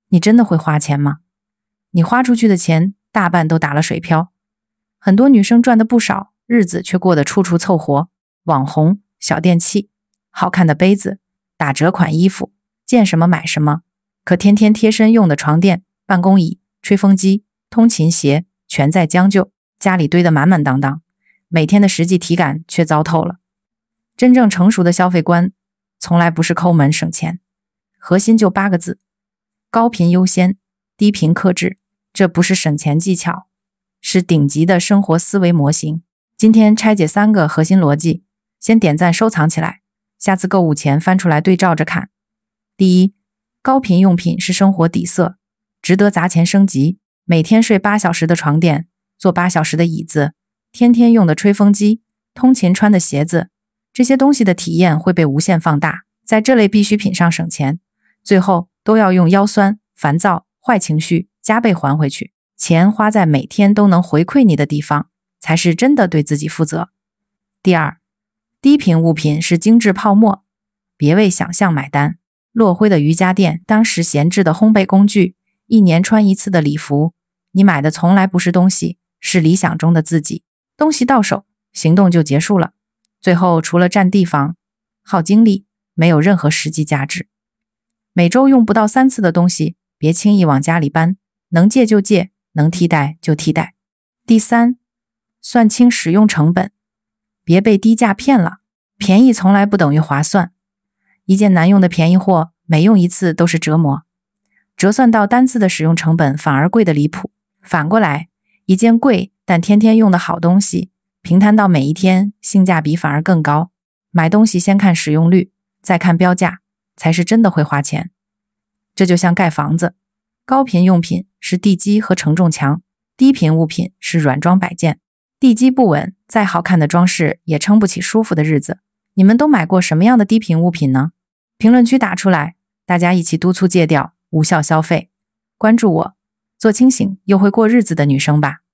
你真的会花钱吗？你花出去的钱大半都打了水漂。很多女生赚的不少，日子却过得处处凑合，网红、小电器、好看的杯子、打折款衣服，见什么买什么，可天天贴身用的床垫、办公椅、吹风机、通勤鞋全在将就，家里堆得满满当当，每天的实际体感却糟透了。真正成熟的消费观从来不是抠门省钱，核心就8个字：高频优先，低频克制。这不是省钱技巧，是顶级的生活思维模型。今天拆解3个核心逻辑，先点赞收藏起来，下次购物前翻出来对照着看。第一，高频用品是生活底色，值得砸钱升级。每天睡8小时的床垫，坐8小时的椅子，天天用的吹风机，通勤穿的鞋子，这些东西的体验会被无限放大。在这类必需品上省钱，最后都要用腰酸、烦躁、坏情绪加倍还回去。钱花在每天都能回馈你的地方，才是真的对自己负责。第二，低频物品是精致泡沫，别为想象买单。落灰的瑜伽垫，当时闲置的烘焙工具，1年穿1次的礼服，你买的从来不是东西，是理想中的自己。东西到手，行动就结束了，最后除了占地方、耗精力，没有任何实际价值。每周用不到3次的东西，别轻易往家里搬，能借就借，能替代就替代。第三，算清使用成本，别被低价骗了，便宜从来不等于划算。一件难用的便宜货，每用1次都是折磨，折算到单次的使用成本反而贵得离谱。反过来，一件贵但天天用的好东西，平摊到每一天，性价比反而更高。买东西先看使用率，再看标价，才是真的会花钱。这就像盖房子，高频用品是地基和承重墙，低频物品是软装摆件。地基不稳，再好看的装饰也撑不起舒服的日子。你们都买过什么样的低频物品呢？评论区打出来，大家一起督促戒掉无效消费。关注我，做清醒又会过日子的女生吧。